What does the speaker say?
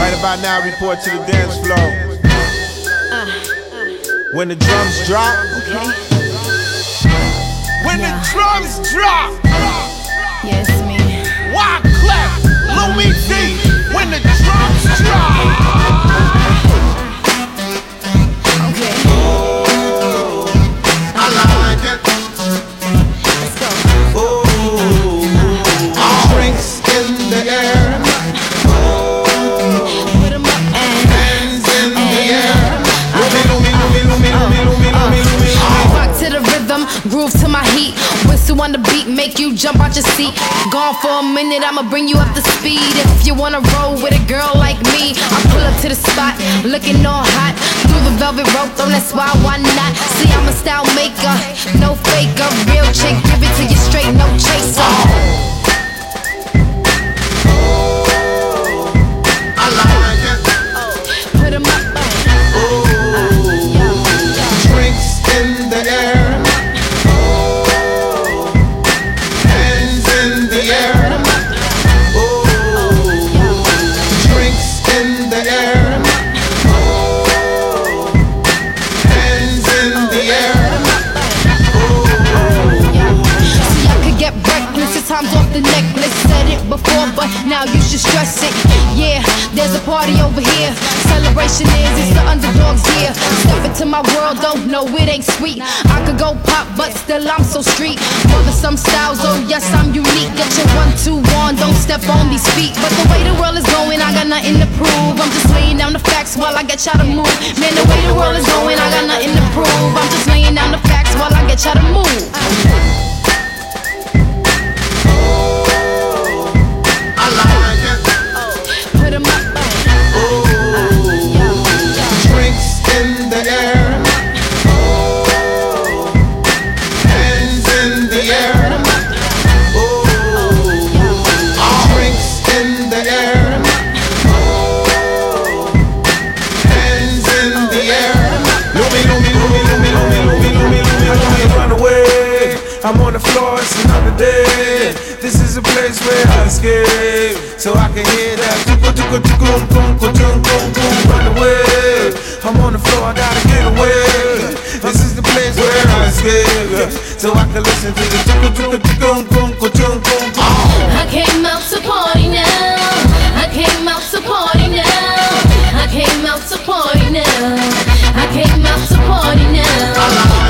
Right about now, report to the dance floor. When the drums drop, Okay. when the drums drop, Yeah, it's me. Wyclef, Louis D. When the drums drop, Okay. I like it. Let's go. Drinks in the air, Put 'em up and hands in the air. rock to the rhythm, groove to my heat. Whistle on the beat, make you jump out your seat. Gone for a minute, I'ma bring you up to speed. If you wanna roll with a girl like me, I'll pull up to the spot, looking all hot. Through the velvet rope, on that spot, why not? See, I'm a style maker, no faker. Real chick, give it to you straight, no chaser. I like it. Put 'em up, Drinks in the air, hands in the air. Drinks in the air, hands in the air. See, I could get reckless, at times off the necklace. Said it before, but now you should stress it. Yeah, there's a party over here. Celebration it's the underdogs here. Step into my world, though, no, it ain't sweet. I could go pop, but still I'm so street. More than some styles, oh yes, I'm unique. Get your 1-2 on, don't step on these feet. But the way the world is going, I got nothing to prove. I'm just laying down the facts while I get y'all to move. Man, the way the world is going, I got nothing to prove. I'm just laying down the facts while I get y'all to move. I like it. Put 'em up, Drinks in the air, hands in the air. Drinks in the air, hands in the air. Run away. I'm on the floor, it's another day. This is a place where I escape, so I can hear that run away. I'm on the floor, I gotta get away. This is the place where I escape, so I can listen to the I came out to party now. I came out to party now. I came out to party now. I came out to party now.